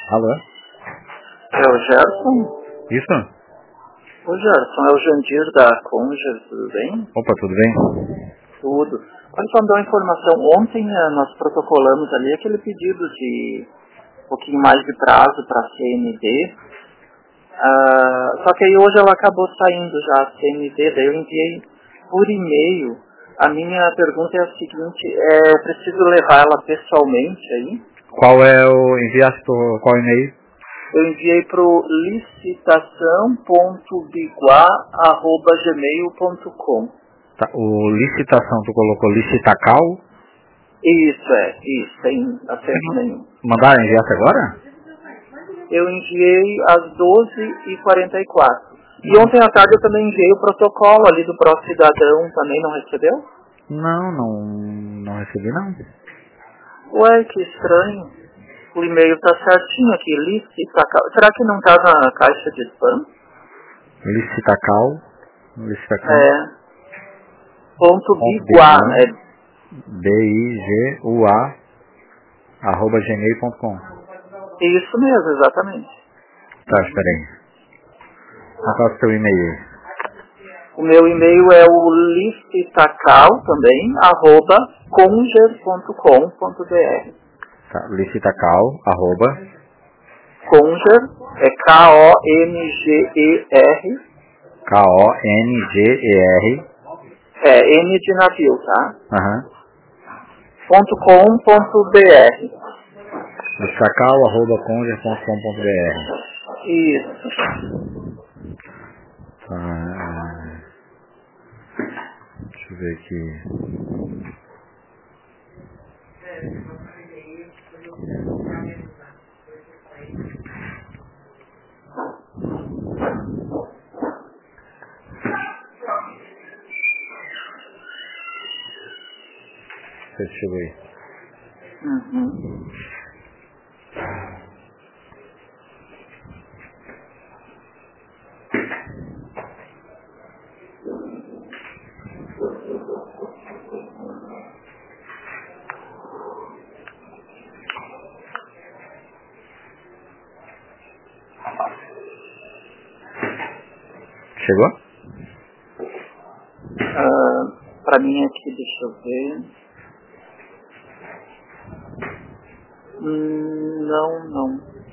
Alô? É o Gerson? Isso? O Gerson, é o Jandir da Conja, tudo bem? Opa, tudo bem? Tudo. Olha só, me dar uma informação. Ontem nós protocolamos ali aquele pedido de um pouquinho mais de prazo para a CND. Só que aí hoje ela acabou saindo já a CND, daí eu enviei por e-mail. A minha pergunta é a seguinte, eu preciso levar ela pessoalmente aí? Qual é o... Enviaste por qual e-mail? Eu enviei para o licitação.biguá@gmail.com. Tá, o licitação, tu colocou licitacal? Isso, tem acerto nenhum. Mandaram, enviaste agora? Eu enviei às 12h44. E ontem à tarde eu também enviei o protocolo ali do Pró Cidadão, também não recebeu? Não recebi não. Ué, que estranho. O e-mail tá certinho aqui, licitacal. Será que não tá na caixa de spam? Licitacal. Ponto Biguá, BIGUA @gmail.com. Isso mesmo, exatamente. Tá, espera aí. Qual é o teu e-mail? O meu e-mail é o licitacal também, @conger.com.br. Tá, licitacal, Conger é Konger, KONGER, N de navio, tá? .com.br. licitacal@conger.com.br. Isso. Deixa eu ver aqui. Deixa eu ver. Chegou? Pra mim aqui, deixa eu ver. Não.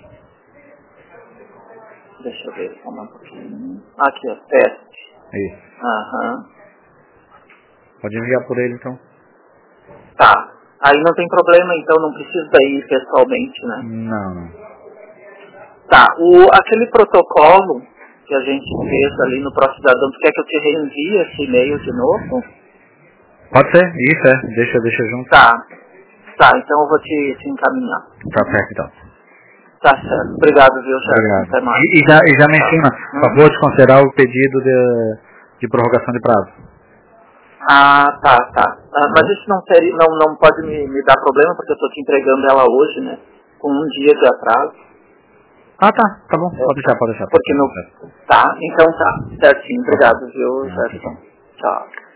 Deixa eu ver, só um pouquinho. Aqui, ó, teste. Isso. Aham. Pode enviar por ele então? Tá. Aí não tem problema, então não precisa ir pessoalmente, né? Não. Tá. Aquele protocolo que a gente fez ali no Pró Cidadão, tu quer que eu te reenvie esse e-mail de novo? Pode ser, isso deixa junto. Tá, então eu vou te encaminhar. Tá certo então. Tá certo. Obrigado, viu, Gerson? Obrigado. Até mais. E já menciona, por favor, de considerar o pedido de prorrogação de prazo. Tá. Mas isso não pode me dar problema, porque eu tô te entregando ela hoje, né? Com um dia de atraso. Tá bom. Pode deixar. Porque no... Tá, então tá. Certinho. Obrigado, viu, Gerson? Tchau.